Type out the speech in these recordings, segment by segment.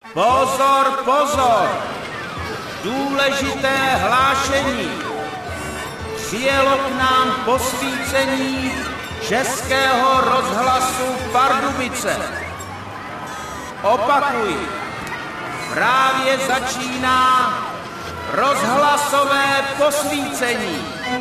Pozor, pozor! Důležité hlášení. Přijelo k nám posvícení Českého rozhlasu Pardubice. Opakuji, právě začíná rozhlasové posvícení.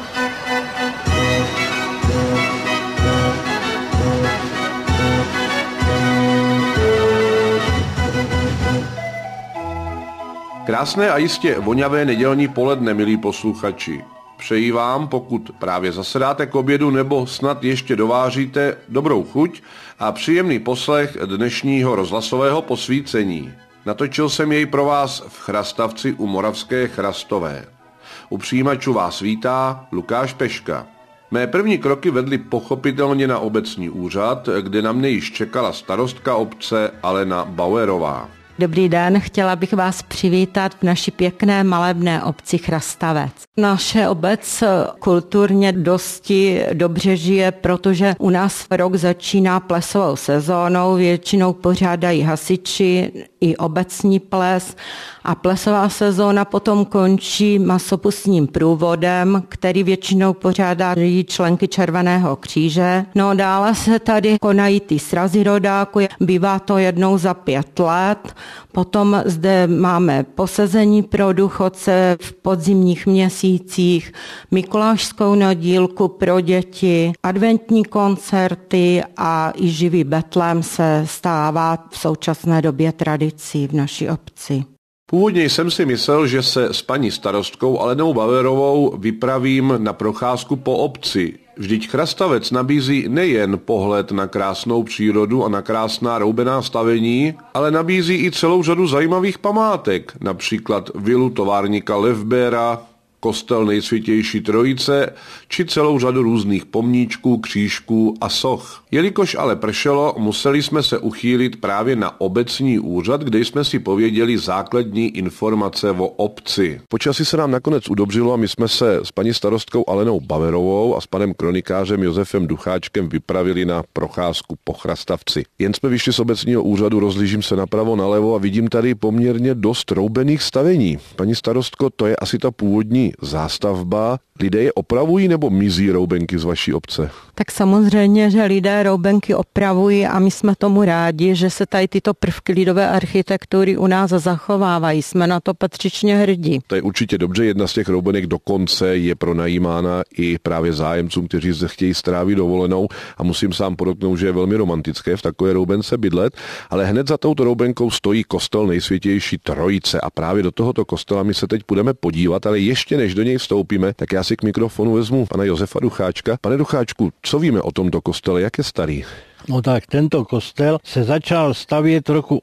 Krásné a jistě voňavé nedělní poledne, milí posluchači. Přeji vám, pokud právě zasedáte k obědu nebo snad ještě dovážíte, dobrou chuť a příjemný poslech dnešního rozhlasového posvícení. Natočil jsem jej pro vás v Chrastavci u Moravské Chrastové. U přijímačů vás vítá Lukáš Peška. Mé první kroky vedly pochopitelně na obecní úřad, kde na mne již čekala starostka obce Alena Bauerová. Dobrý den, chtěla bych vás přivítat v naší pěkné malebné obci Chrastavec. Naše obec kulturně dosti dobře žije, protože u nás rok začíná plesovou sezónou, většinou pořádají hasiči i obecní ples a plesová sezóna potom končí masopustním průvodem, který většinou pořádají členky Červeného kříže. No dále se tady konají ty srazy rodáků, bývá to jednou za 5 let. Potom zde máme posezení pro důchodce v podzimních měsících, mikulášskou nedílku pro děti, adventní koncerty a i živý betlém se stává v současné době tradicí v naší obci. Původně jsem si myslel, že se s paní starostkou Alenou Bauerovou vypravím na procházku po obci. Vždyť Chrastavec nabízí nejen pohled na krásnou přírodu a na krásná roubená stavení, ale nabízí i celou řadu zajímavých památek, například vilu továrníka Levbera, kostel Nejsvětější Trojice, či celou řadu různých pomníčků, křížků a soch. Jelikož ale pršelo, museli jsme se uchýlit právě na obecní úřad, kde jsme si pověděli základní informace o obci. Počasí se nám nakonec udobřilo a my jsme se s paní starostkou Alenou Bauerovou a s panem kronikářem Josefem Ducháčkem vypravili na procházku po Chrastavci. Jen jsme vyšli z obecního úřadu, rozhlížím se napravo nalevo a vidím tady poměrně dost roubených stavení. Paní starostko, to je asi ta původní zástavba. Lidé je opravují nebo mizí roubenky z vaší obce? Tak samozřejmě, že lidé roubenky opravují a my jsme tomu rádi, že se tady tyto prvky lidové architektury u nás zachovávají. Jsme na to patřičně hrdí. To je určitě dobře, jedna z těch roubenek dokonce je pronajímána i právě zájemcům, kteří zde chtějí strávit dovolenou a musím sám podotknout, že je velmi romantické v takové roubence bydlet, ale hned za touto roubenkou stojí kostel Nejsvětější Trojice a právě do tohoto kostela my se teď budeme podívat, ale ještě než do něj vstoupíme, tak já si k mikrofonu vezmu pana Josefa Ducháčka. Pane Ducháčku, co víme o tomto kostele, jak je starý? No tak tento kostel se začal stavět roku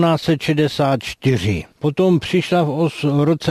1864. Potom přišla v roce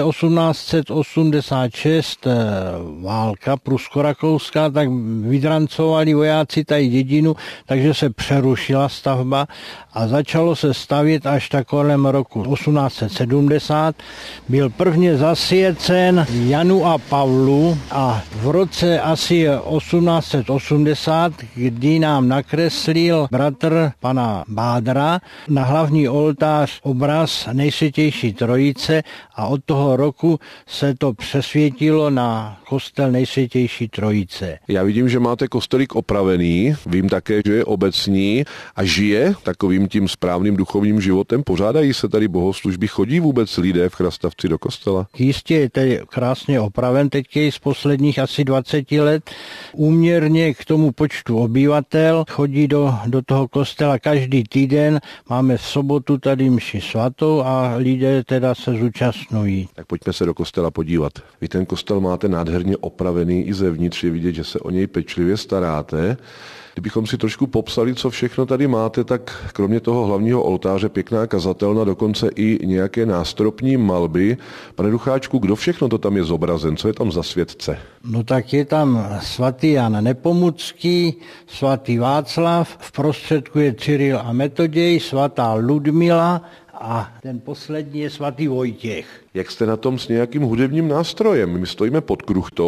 1886 válka prusko-rakouská, tak vydrancovali vojáci tady dědinu, takže se přerušila stavba a začalo se stavět až tak kolem roku 1870. Byl prvně zasvěcen Janu a Pavlu a v roce asi 1880, kdy nám nakreslil bratr pana Bádra na hlavní oltář obraz Nejsvětější Trojice a od toho roku se to přesvětilo na kostel Nejsvětější Trojice. Já vidím, že máte kostelík opravený, vím také, že je obecní a žije takovým tím správným duchovním životem. Pořádají se tady bohoslužby, chodí vůbec lidé v Chrastavci do kostela? Jistě je tady krásně opraven, teď je z posledních asi 20 let. Úměrně k tomu počtu obyvatel chodí do toho kostela každý týden. Máme v sobotu tady mši svatou a lidé teda se zúčastňují. Tak pojďme se do kostela podívat. Vy ten kostel máte nádherně opravený i zevnitř, je vidět, že se o něj pečlivě staráte. Kdybychom si trošku popsali, co všechno tady máte, tak kromě toho hlavního oltáře pěkná kazatelna, dokonce i nějaké nástropní malby. Pane Ducháčku, kdo všechno to tam je zobrazen? Co je tam za světce? No tak je tam svatý Jan Nepomucký, svatý Václav, v prostředku je Cyril a Metoděj, svatá Ludmila a ten poslední je svatý Vojtěch. Jak jste na tom s nějakým hudebním nástrojem? My stojíme pod kruchtou.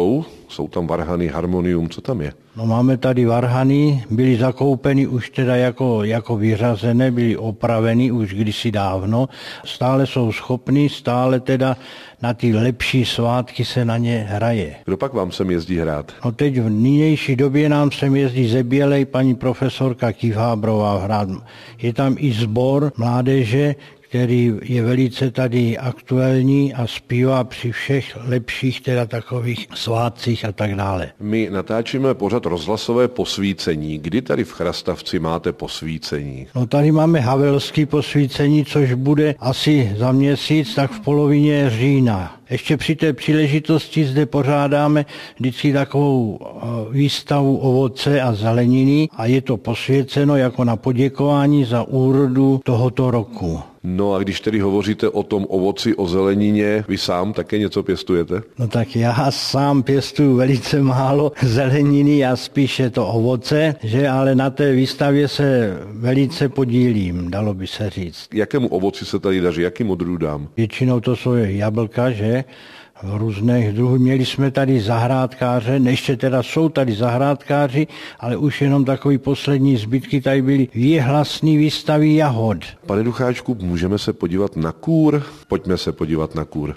Jsou tam varhany, harmonium, co tam je? No máme tady varhany, byly zakoupeny už teda jako vyřazené, byly opraveny už kdysi dávno. Stále jsou schopní, stále teda na ty lepší svátky se na ně hraje. Kdo pak vám sem jezdí hrát? No teď v nynější době nám sem jezdí ze Bělej paní profesorka Kivhábrová hrát. Je tam i sbor mládeže, který je velice tady aktuální a zpívá při všech lepších teda takových svátcích a tak dále. My natáčíme pořad rozhlasové posvícení. Kdy tady v Chrastavci máte posvícení? No tady máme havelský posvícení, což bude asi za měsíc, tak v polovině října. Ještě při té příležitosti zde pořádáme vždycky takovou výstavu ovoce a zeleniny a je to posvěceno jako na poděkování za úrodu tohoto roku. No a když tedy hovoříte o tom ovoci, o zelenině, vy sám také něco pěstujete? No tak já sám pěstuju velice málo zeleniny a spíše to ovoce, že ale na té výstavě se velice podílím, dalo by se říct. Jakému ovoci se tady daří, jakým odrůdám? Většinou to jsou jablka, že? V různých druhů. Měli jsme tady zahrádkáře, ještě teda jsou tady zahrádkáři, ale už jenom takový poslední zbytky tady byly věhlasný výstavy jahod. Pane Ducháčku, můžeme se podívat na kůr? Pojďme se podívat na kůr.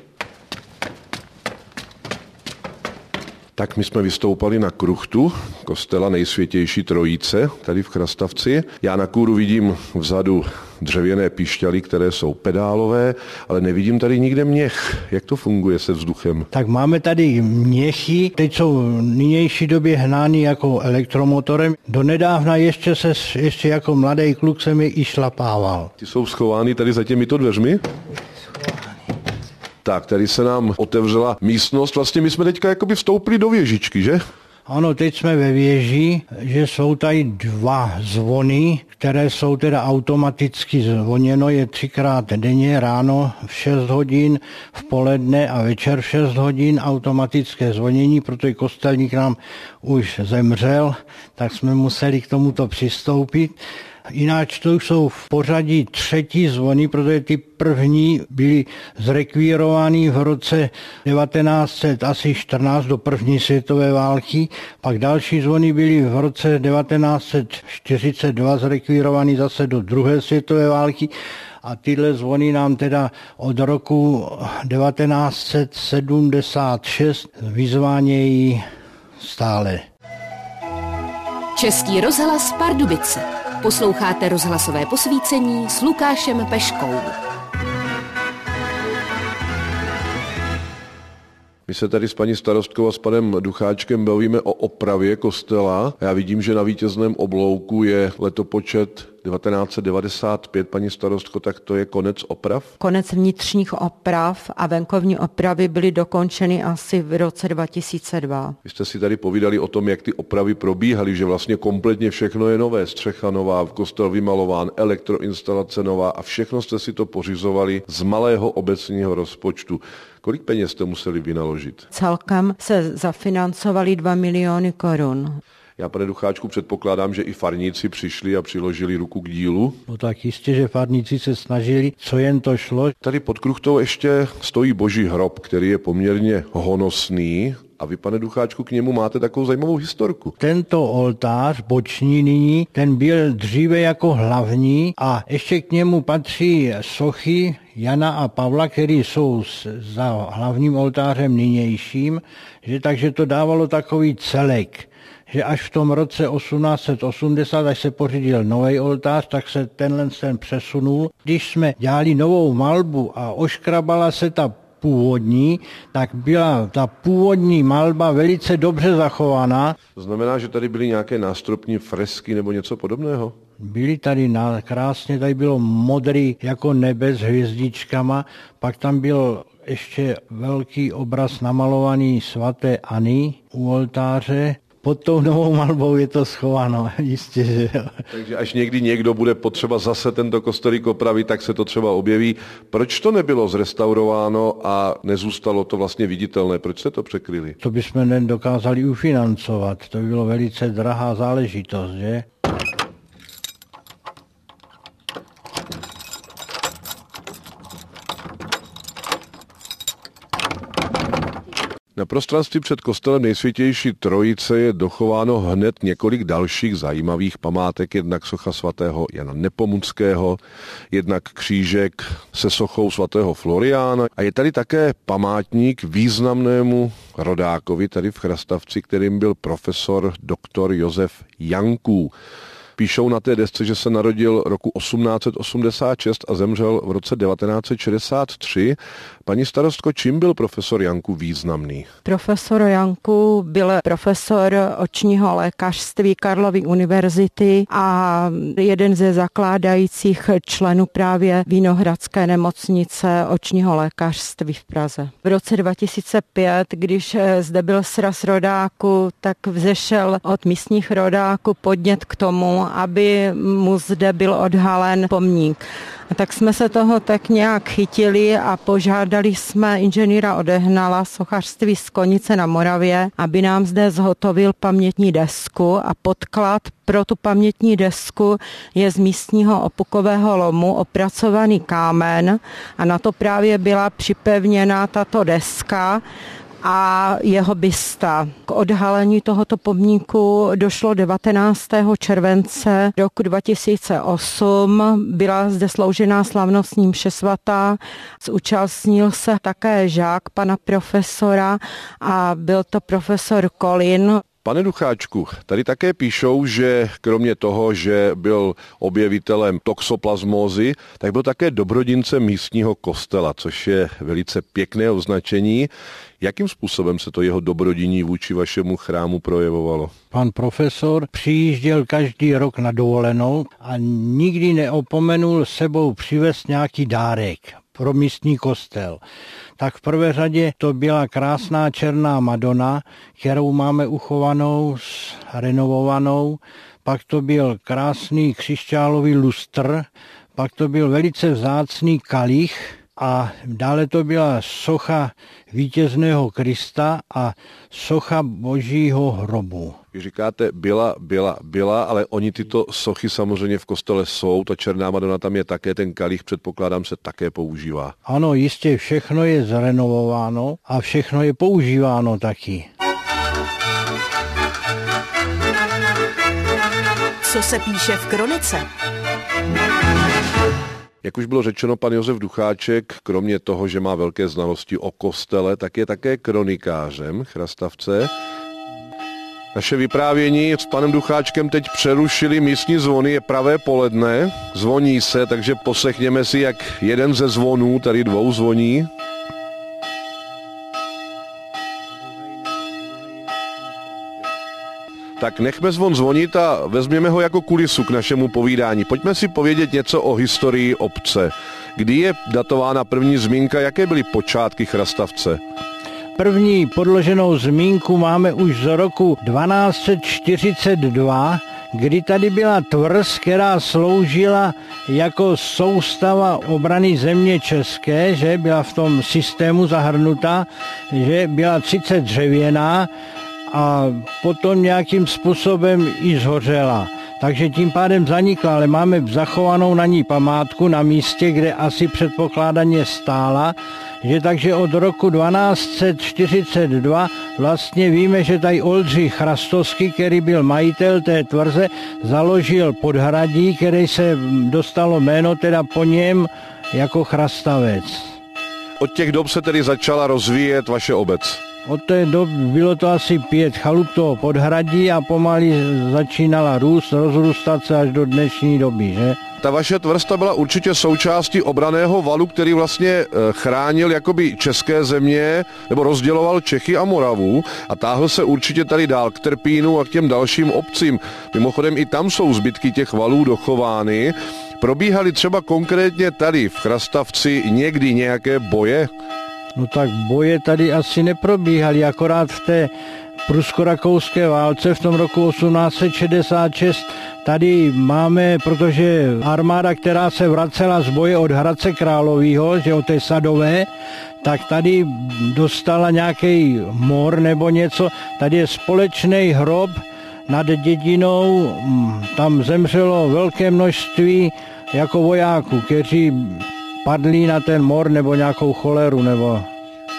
Tak my jsme vystoupali na kruchtu kostela Nejsvětější Trojice, tady v Chrastavci. Já na kůru vidím vzadu dřevěné pišťaly, které jsou pedálové, ale nevidím tady nikde měch. Jak to funguje se vzduchem? Tak máme tady měchy, teď jsou v nynější době hnány jako elektromotorem. Donedávna ještě jako mladý kluk jsem je i šlapával. Ty jsou schovány tady za těmito dveřmi? Tak, tady se nám otevřela místnost. Vlastně my jsme teďka jakoby vstoupili do věžičky, že? Ano, teď jsme ve věži, že jsou tady 2 zvony, které jsou teda automaticky zvoněno, je 3krát denně, ráno v 6 hodin, v poledne a večer v 6 hodin automatické zvonění, protože kostelník nám už zemřel, tak jsme museli k tomuto přistoupit. Jináč to jsou v pořadí 3. zvony, protože ty první byly zrekvírovány v roce 1914 do první světové války, pak další zvony byly v roce 1942 zrekvírovány zase do druhé světové války a tyhle zvony nám teda od roku 1976 vyzvánějí stále. Český rozhlas Pardubice. Posloucháte rozhlasové posvícení s Lukášem Peškou. My se tady s paní starostkou a s panem Ducháčkem bavíme o opravě kostela. Já vidím, že na vítězném oblouku je letopočet 1995, paní starostko, tak to je konec oprav? Konec vnitřních oprav a venkovní opravy byly dokončeny asi v roce 2002. Vy jste si tady povídali o tom, jak ty opravy probíhaly, že vlastně kompletně všechno je nové, střecha nová, kostel vymalován, elektroinstalace nová a všechno jste si to pořizovali z malého obecního rozpočtu. Kolik peněz jste museli vynaložit? Celkem se zafinancovali 2 miliony korun. Já, pane Ducháčku, předpokládám, že i farníci přišli a přiložili ruku k dílu. No tak jistě, že farníci se snažili, co jen to šlo. Tady pod kruchtou ještě stojí Boží hrob, který je poměrně honosný. A vy, pane Ducháčku, k němu máte takovou zajímavou historku. Tento oltář boční nyní, ten byl dříve jako hlavní a ještě k němu patří sochy Jana a Pavla, který jsou za hlavním oltářem nynějším, že takže to dávalo takový celek, že až v tom roce 1880, až se pořídil nový oltář, tak se ten přesunul. Když jsme dělali novou malbu a oškrabala se ta původní, tak byla ta původní malba velice dobře zachovaná. To znamená, že tady byly nějaké nástropní fresky nebo něco podobného? Byly tady krásně, tady bylo modrý jako nebe s hvězdičkama, pak tam byl ještě velký obraz namalovaný svaté Anny u oltáře. Pod tou novou malbou je to schováno, jistě, že jo. Takže až někdy někdo bude potřeba zase tento kostelík opravit, tak se to třeba objeví. Proč to nebylo zrestaurováno a nezůstalo to vlastně viditelné? Proč jste to překryli? To bychom nedokázali ufinancovat, to by bylo velice drahá záležitost, že? Na prostranství před kostelem Nejsvětější Trojice je dochováno hned několik dalších zajímavých památek, jednak socha svatého Jana Nepomuckého, jednak křížek se sochou svatého Floriána a je tady také památník významnému rodákovi tady v Chrastavci, kterým byl profesor doktor Josef Janků. Píšou na té desce, že se narodil roku 1886 a zemřel v roce 1963. Paní starostko, čím byl profesor Janků významný? Profesor Janků byl profesor očního lékařství Karlovy univerzity a jeden ze zakládajících členů právě Vinohradské nemocnice očního lékařství v Praze. V roce 2005, když zde byl sraz rodáků, tak vzešel od místních rodáků podnět k tomu, aby mu zde byl odhalen pomník. A tak jsme se toho tak nějak chytili a požádali jsme inženýra Odehnala sochařství z Konice na Moravě, aby nám zde zhotovil pamětní desku a podklad pro tu pamětní desku je z místního opukového lomu opracovaný kámen a na to právě byla připevněna tato deska a jeho bysta. K odhalení tohoto pomníku došlo 19. července roku 2008. Byla zde sloužená slavnostní mše svatá. Zúčastnil se také žák pana profesora a byl to profesor Kolin. Pane Ducháčku, tady také píšou, že kromě toho, že byl objevitelem toxoplasmózy, tak byl také dobrodincem místního kostela, což je velice pěkné označení. Jakým způsobem se to jeho dobrodiní vůči vašemu chrámu projevovalo? Pan profesor přijížděl každý rok na dovolenou a nikdy neopomenul sebou přivést nějaký dárek pro místní kostel. Tak v prvé řadě to byla krásná černá Madonna, kterou máme uchovanou, renovovanou. Pak to byl krásný křišťálový lustr, pak to byl velice vzácný kalich a dále to byla socha vítězného Krista a socha Božího hrobu. Vy říkáte byla, ale oni tyto sochy samozřejmě v kostele jsou, ta černá Madonna tam je také, ten kalich předpokládám se také používá. Ano, jistě všechno je zrenovováno a všechno je používáno taky. Co se píše v kronice? Jak už bylo řečeno, pan Josef Ducháček, kromě toho, že má velké znalosti o kostele, tak je také kronikářem Chrastavce. Naše vyprávění s panem Ducháčkem teď přerušili místní zvony, je pravé poledne, zvoní se, takže poslechněme si, jak jeden ze zvonů, tady dvou zvoní. Tak nechme zvon zvonit a vezměme ho jako kulisu k našemu povídání. Pojďme si povědět něco o historii obce. Kdy je datována první zmínka, jaké byly počátky Chrastavce? První podloženou zmínku máme už z roku 1242, kdy tady byla tvrz, která sloužila jako soustava obrany země české, že byla v tom systému zahrnuta, že byla 30 dřevěná a potom nějakým způsobem i zhořela. Takže tím pádem zanikla, ale máme zachovanou na ní památku na místě, kde asi předpokládaně stála, že takže od roku 1242 vlastně víme, že tady Oldřich Chrastovský, který byl majitel té tvrze, založil podhradí, které se dostalo jméno teda po něm jako Chrastavec. Od těch dob se tedy začala rozvíjet vaše obec? Od té doby bylo to asi 5 chalup toho podhradí a pomalu začínala růst, rozrůstat se až do dnešní doby, že? Ta vaše tvrz byla určitě součástí obranného valu, který vlastně chránil jakoby české země, nebo rozděloval Čechy a Moravu a táhl se určitě tady dál k Trpínu a k těm dalším obcím. Mimochodem i tam jsou zbytky těch valů dochovány. Probíhaly třeba konkrétně tady v Chrastavci někdy nějaké boje? No tak boje tady asi neprobíhaly, akorát v té prusko-rakouské válce v tom roku 1866 tady máme, protože armáda, která se vracela z boje od Hradce Královýho, že od té Sadové, tak tady dostala nějaký mor nebo něco. Tady je společný hrob nad dědinou, tam zemřelo velké množství jako vojáků, kteří padli na ten mor nebo nějakou choleru nebo...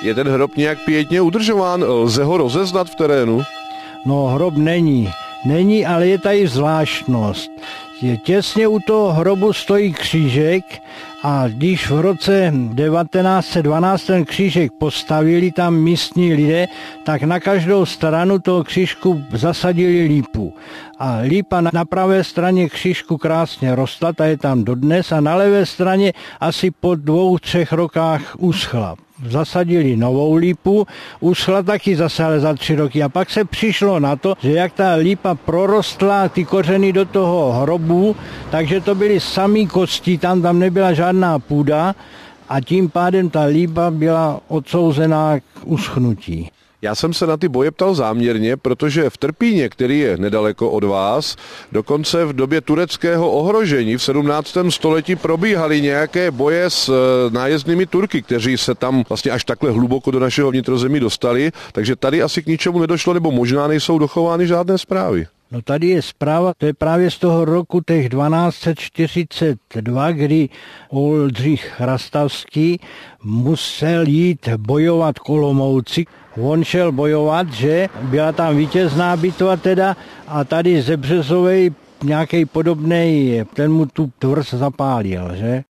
Je ten hrob nějak pěkně udržován? Lze ho rozeznat v terénu? No, hrob není, ale je tady zvláštnost. Těsně u toho hrobu stojí křížek a když v roce 1912 ten křížek postavili tam místní lidé, tak na každou stranu toho křížku zasadili lípu. A lípa na pravé straně křížku krásně rostla, ta je tam dodnes, a na levé straně asi po 2-3 rokách uschla. Zasadili novou lípu, uschla taky zase ale za 3 roky a pak se přišlo na to, že jak ta lípa prorostla ty kořeny do toho hrobu, takže to byly samý kosti, tam nebyla žádná půda a tím pádem ta lípa byla odsouzená k uschnutí. Já jsem se na ty boje ptal záměrně, protože v Trpíně, který je nedaleko od vás, dokonce v době tureckého ohrožení v 17. století probíhaly nějaké boje s nájezdnými Turky, kteří se tam vlastně až takhle hluboko do našeho vnitrozemí dostali, takže tady asi k ničemu nedošlo, nebo možná nejsou dochovány žádné zprávy. No tady je zpráva, to je právě z toho roku těch 1242, kdy Oldřich Chrastavský musel jít bojovat k Olomouci. On šel bojovat, že byla tam vítězná bitva teda a tady ze Březovej nějaký podobnej, ten mu tu tvrz zapálil, že?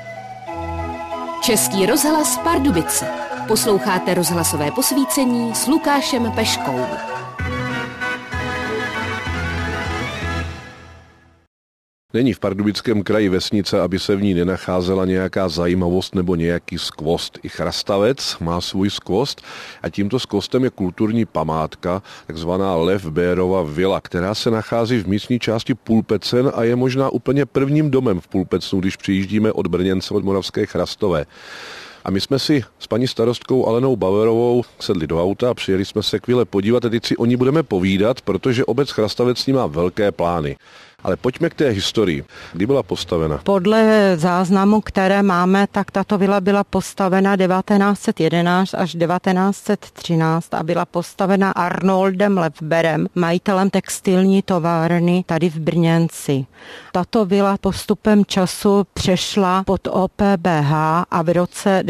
Český rozhlas Pardubice. Posloucháte rozhlasové posvícení s Lukášem Peškou. Není v Pardubickém kraji vesnice, aby se v ní nenacházela nějaká zajímavost nebo nějaký skvost. I Chrastavec má svůj skvost a tímto skvostem je kulturní památka, takzvaná Lev Bérova vila, která se nachází v místní části Pulpecen a je možná úplně prvním domem v Pulpecnu, když přijíždíme od Brněnce, od Moravské Chrastové. A my jsme si s paní starostkou Alenou Bauerovou sedli do auta a přijeli jsme se k vile podívat a teď si o ní budeme povídat, protože obec Chrastavec s ní má velké plány. Ale pojďme k té historii. Kdy byla postavena? Podle záznamu, které máme, tak tato vila byla postavena 1911 až 1913 a byla postavena Arnoldem Levberem, majitelem textilní továrny tady v Brněnci. Tato vila postupem času přešla pod OPBH a v roce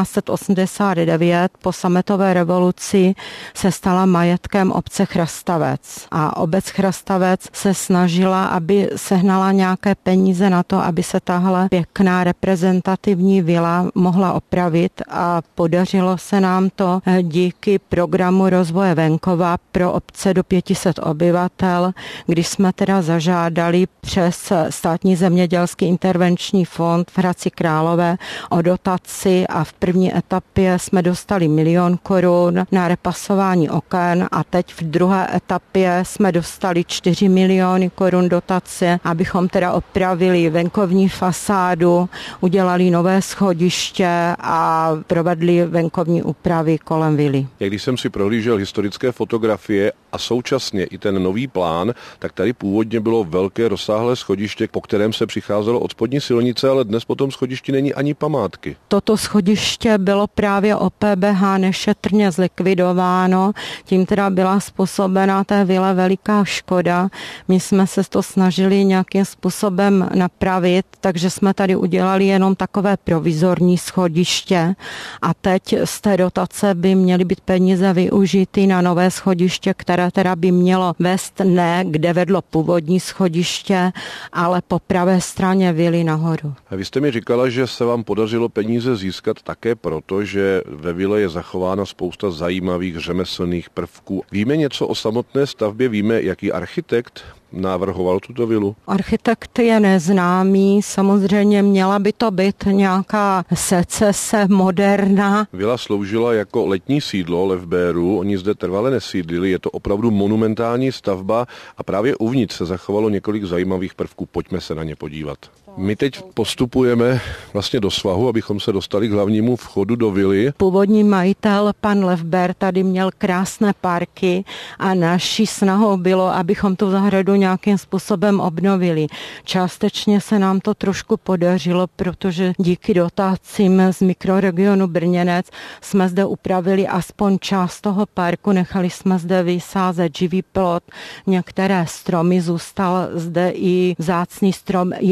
1989 po sametové revoluci se stala majetkem obce Chrastavec. A obec Chrastavec se snažila, aby sehnala nějaké peníze na to, aby se tahle pěkná reprezentativní vila mohla opravit a podařilo se nám to díky programu rozvoje venkova pro obce do 500 obyvatel, když jsme teda zažádali přes Státní zemědělský intervenční fond v Hradci Králové o dotaci a v první etapě jsme dostali 1 000 000 korun na repasování oken a teď v druhé etapě jsme dostali 4 miliony korun dotace, abychom teda opravili venkovní fasádu, udělali nové schodiště a provedli venkovní úpravy kolem vily. Když jsem si prohlížel historické fotografie a současně i ten nový plán, tak tady původně bylo velké rozsáhlé schodiště, po kterém se přicházelo od spodní silnice, ale dnes po tom schodišti není ani památky. Toto schodiště bylo právě OPBH nešetrně zlikvidováno, tím teda byla způsobena té vile veliká škoda. My jsme se to snažili nějakým způsobem napravit, takže jsme tady udělali jenom takové provizorní schodiště a teď z té dotace by měly být peníze využity na nové schodiště, které teda by mělo vést ne, kde vedlo původní schodiště, ale po pravé straně vily nahoru. A vy jste mi říkala, že se vám podařilo peníze získat také proto, že ve vile je zachována spousta zajímavých řemeslných prvků. Víme něco o samotné stavbě? Víme, jaký architekt navrhoval tuto vilu? Architekt je neznámý, samozřejmě měla by to být nějaká secese moderna. Vila sloužila jako letní sídlo Levbéru, oni zde trvale nesídlili, je to opravdu monumentální stavba a právě uvnitř se zachovalo několik zajímavých prvků, pojďme se na ně podívat. My teď postupujeme vlastně do svahu, abychom se dostali k hlavnímu vchodu do vily. Původní majitel, pan Levber, tady měl krásné parky a naší snahou bylo, abychom tu zahradu nějakým způsobem obnovili. Částečně se nám to trošku podařilo, protože díky dotacím z mikroregionu Brněnec jsme zde upravili aspoň část toho parku, nechali jsme zde vysázet živý plot, některé stromy, zůstal zde i vzácný strom Jinan 2,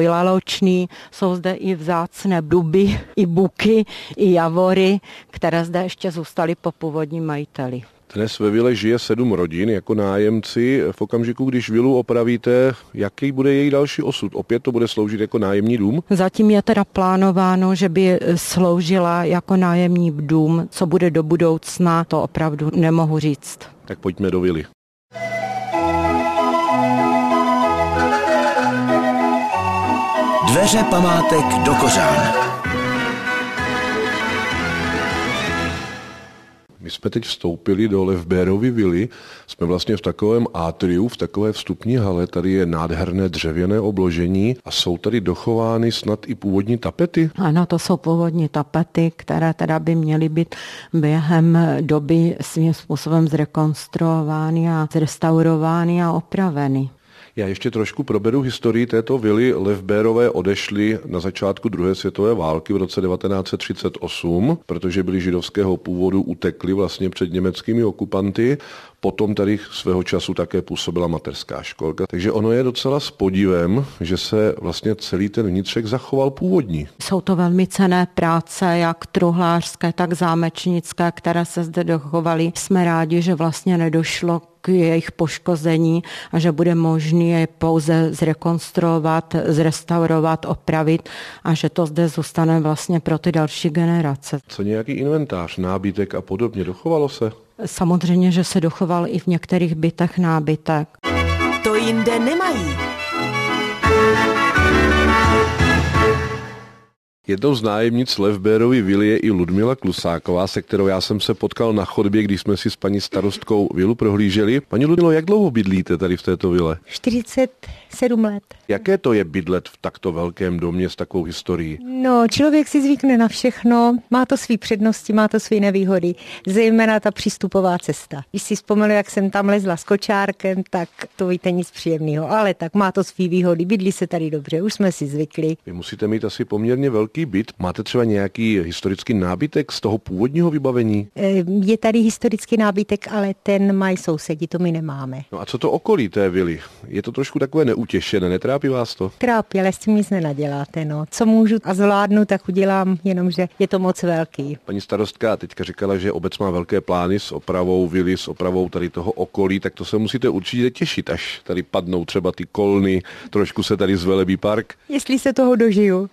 dvojlaločný, jsou zde i vzácné duby, i buky, i javory, které zde ještě zůstaly po původním majiteli. Dnes ve vile žije 7 rodin jako nájemci. V okamžiku, když vilu opravíte, jaký bude její další osud? Opět to bude sloužit jako nájemní dům? Zatím je teda plánováno, že by sloužila jako nájemní dům. Co bude do budoucna, to opravdu nemohu říct. Tak pojďme do vily. Dveře památek do Kořán. My jsme teď vstoupili do Levbérovy vily, jsme vlastně v takovém atriu, v takové vstupní hale, tady je nádherné dřevěné obložení a jsou tady dochovány snad i původní tapety? Ano, to jsou původní tapety, které teda by měly být během doby svým způsobem zrekonstruovány a zrestaurovány a opraveny. Já ještě trošku proberu historii této vily. Levbérové odešli na začátku druhé světové války v roce 1938, protože byli židovského původu, utekli vlastně před německými okupanty. Potom tady svého času také působila mateřská školka. Takže ono je docela s podivem, že se vlastně celý ten vnitřek zachoval původní. Jsou to velmi cenné práce, jak truhlářské, tak zámečnické, které se zde dochovaly. Jsme rádi, že vlastně nedošlo k jejich poškození a že bude možné je pouze zrekonstruovat, zrestaurovat, opravit a že to zde zůstane vlastně pro ty další generace. Co nějaký inventář, nábytek a podobně, dochovalo se? Samozřejmě, že se dochoval i v některých bytech nábytek. To jinde nemají. Jednou z nájemnic Levbérovy vily je i Ludmila Klusáková, se kterou já jsem se potkal na chodbě, když jsme si s paní starostkou vilu prohlíželi. Paní Ludmilo, jak dlouho bydlíte tady v této vile? 47 let. Jaké to je bydlet v takto velkém domě s takovou historií? No, člověk si zvykne na všechno, má to svý přednosti, má to svý nevýhody, zejména ta přístupová cesta. Když si vzpomenu, jak jsem tam lezla s kočárkem, tak to víte nic příjemného, ale tak má to svý výhody, bydlí se tady dobře, už jsme si zvykli. Vy musíte mít asi poměrně velký byt. Máte třeba nějaký historický nábytek z toho původního vybavení? Je tady historický nábytek, ale ten mají sousedi, to my nemáme. No a co to okolí té vily? Je to trošku takové neutěšené, netrápí vás to? Trápí, ale s tím nic nenaděláte, no. Co můžu a zvládnu, tak udělám, jenomže je to moc velký. Paní starostka teďka říkala, že obec má velké plány s opravou vily, s opravou tady toho okolí, tak to se musíte určitě těšit, až tady padnou třeba ty kolny, trošku se tady zvelebí park. Jestli se toho dožiju.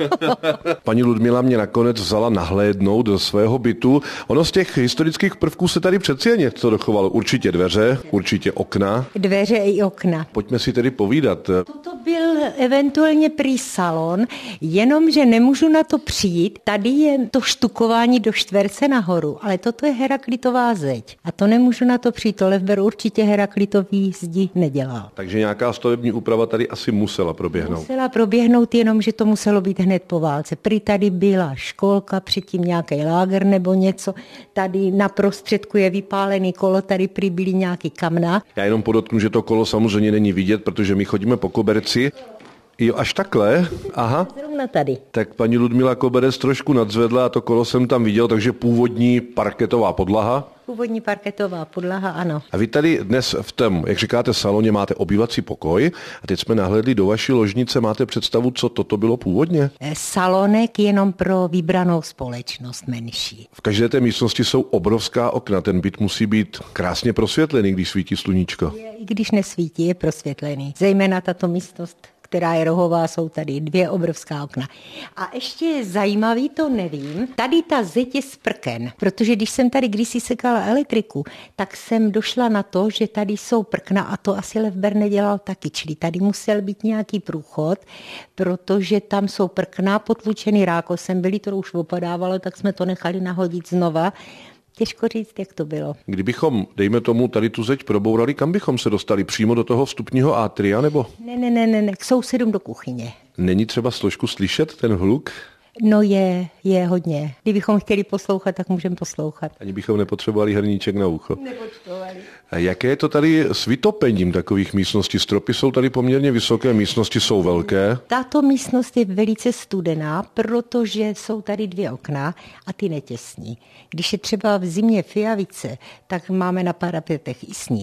Paní Ludmila mě nakonec vzala nahlédnout do svého bytu. Ono z těch historických prvků se tady přeci jen něco dochovalo. Určitě dveře, určitě okna. Dveře i okna. Pojďme si tedy povídat. Toto byl eventuálně prý salon, jenomže nemůžu na to přijít. Tady je to štukování do čtverce nahoru, ale toto je Heraklitová zeď. A to nemůžu na to přijít. To Levber určitě Heraklitový zdi nedělal. Takže nějaká stavební úprava tady asi musela proběhnout. Musela proběhnout, jenomže to muselo být hned po válce. Prý tady byla školka, předtím nějaký láger nebo něco. Tady na prostředku je vypálený kolo, tady prý byly nějaký kamna. Já jenom podotknu, že to kolo samozřejmě není vidět, protože my chodíme po koberci. Jo, až takhle? Aha. Zrovna tady. Tak paní Ludmila koberec trošku nadzvedla a to kolo jsem tam viděl, takže původní parketová podlaha. Původní parketová podlaha, ano. A vy tady dnes v tom, jak říkáte, saloně máte obývací pokoj a teď jsme nahlédli do vaší ložnice. Máte představu, co toto bylo původně? Salonek jenom pro vybranou společnost menší. V každé té místnosti jsou obrovská okna. Ten byt musí být krásně prosvětlený, když svítí sluníčko. I když nesvítí, je prosvětlený. Zejména tato místnost, která je rohová, jsou tady 2 obrovská okna. A ještě je zajímavý, to nevím, tady ta zeď je z prken, protože když jsem tady kdysi sekala elektriku, tak jsem došla na to, že tady jsou prkna a to asi Levber nedělal taky, čili tady musel být nějaký průchod, protože tam jsou prkna potlučený rákosem, byly to už opadávalo, tak jsme to nechali nahodit znova. Těžko říct, jak to bylo. Kdybychom, dejme tomu, tady tu zeď probourali, kam bychom se dostali? Přímo do toho vstupního atria, nebo? Ne, k sousedům do kuchyně. Není třeba složku slyšet, ten hluk? No je hodně. Kdybychom chtěli poslouchat, tak můžeme poslouchat. Ani bychom nepotřebovali hrníček na ucho. Nepotřebovali. A jaké je to tady s vytopením takových místností? Stropy jsou tady poměrně vysoké, místnosti jsou velké. Tato místnost je velice studená, protože jsou tady 2 okna a ty netěsní. Když je třeba v zimě fijavice, tak máme na parapetech i sníh.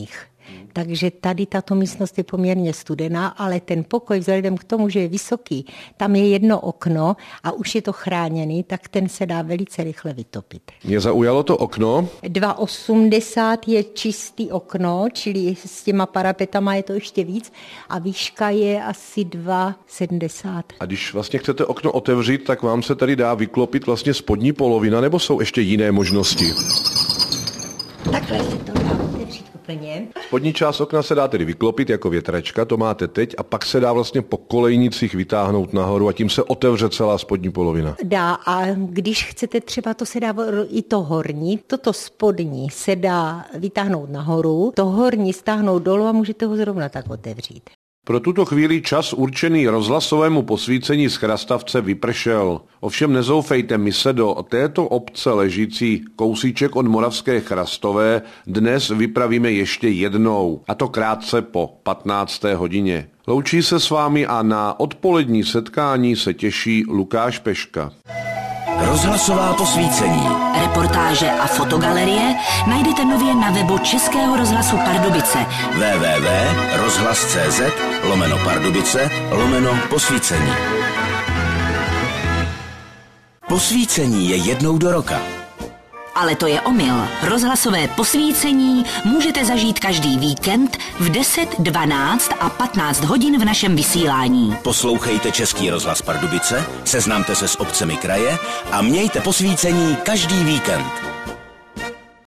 Takže tady tato místnost je poměrně studená, ale ten pokoj vzhledem k tomu, že je vysoký, tam je jedno okno a už je to chráněný, tak ten se dá velice rychle vytopit. Mě zaujalo to okno. 2,80 je čistý okno, čili s těma parapetama je to ještě víc a výška je asi 2,70. A když vlastně chcete okno otevřít, tak vám se tady dá vyklopit vlastně spodní polovina, nebo jsou ještě jiné možnosti? Takhle se to dá otevřít úplně. Spodní část okna se dá tedy vyklopit jako větračka, to máte teď, a pak se dá vlastně po kolejnicích vytáhnout nahoru a tím se otevře celá spodní polovina. Dá, a když chcete třeba, to se dá i to horní, toto spodní se dá vytáhnout nahoru, to horní stáhnout dolů a můžete ho zrovna tak otevřít. Pro tuto chvíli čas určený rozhlasovému posvícení z Chrastavce vypršel. Ovšem nezoufejte, my se do této obce ležící kousíček od Moravské Chrastové dnes vypravíme ještě jednou, a to krátce po 15. hodině. Loučí se s vámi a na odpolední setkání se těší Lukáš Peška. Rozhlasová posvícení. Reportáže a fotogalerie najdete nově na webu Českého rozhlasu Pardubice www.rozhlas.cz/Pardubice/posvícení. Posvícení je jednou do roka. Ale to je omyl. Rozhlasové posvícení můžete zažít každý víkend v 10, 12 a 15 hodin v našem vysílání. Poslouchejte Český rozhlas Pardubice, seznamte se s obcemi kraje a mějte posvícení každý víkend.